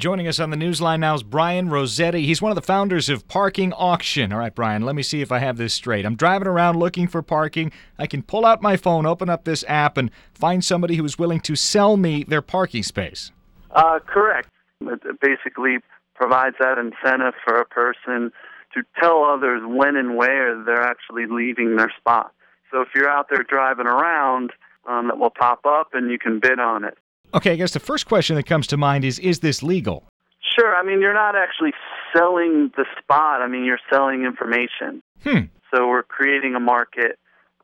Joining us on the Newsline now is Brian Rossetti. He's one of the founders of Parking Auction. All right, Brian, let me see if I have this straight. I'm driving around looking for parking. I can pull out my phone, open up this app, and find somebody who is willing to sell me their parking space. Correct. It basically provides that incentive for a person to tell others when and where they're actually leaving their spot. So if you're out there driving around, that will pop up and you can bid on it. Okay, I guess the first question that comes to mind is this legal? Sure. I mean, you're not actually selling the spot. I mean, you're selling information. So we're creating a market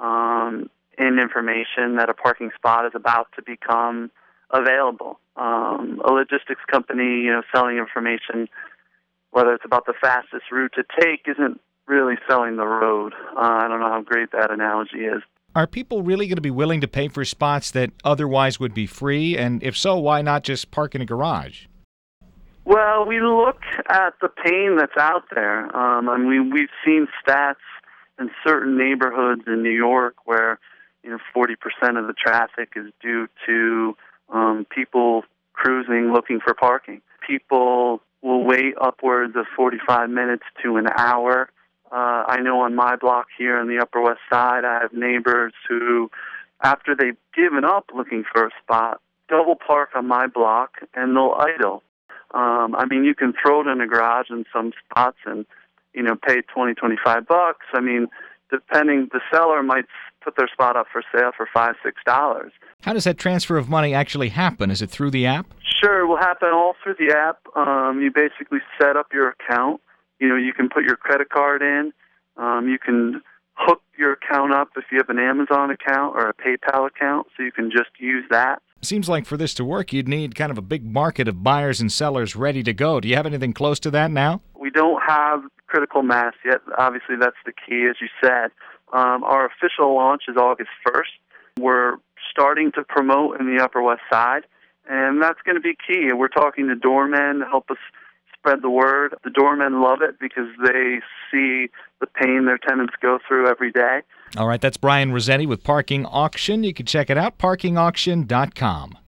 in information that a parking spot is about to become available. A logistics company, selling information, whether it's about the fastest route to take, isn't really selling the road. I don't know how great that analogy is. Are people really going to be willing to pay for spots that otherwise would be free? And if so, why not just park in a garage? Well, we look at the pain that's out there. We've seen stats in certain neighborhoods in New York where 40% of the traffic is due to people cruising looking for parking. People will wait upwards of 45 minutes to an hour. I know on my block here on the Upper West Side, I have neighbors who, after they've given up looking for a spot, double park on my block and they'll idle. You can throw it in a garage in some spots and, pay $20-25. Depending, the seller might put their spot up for sale for $5-6. How does that transfer of money actually happen? Is it through the app? Sure, it will happen all through the app. You basically set up your account. You can put your credit card in. You can hook your account up if you have an Amazon account or a PayPal account, so you can just use that. Seems like for this to work, you'd need kind of a big market of buyers and sellers ready to go. Do you have anything close to that now? We don't have critical mass yet. Obviously, that's the key, as you said. Our official launch is August 1st. We're starting to promote in the Upper West Side, and that's going to be key. We're talking to doormen to help us spread the word. The doormen love it because they see the pain their tenants go through every day. All right, that's Brian Rossetti with Parking Auction. You can check it out, parkingauction.com.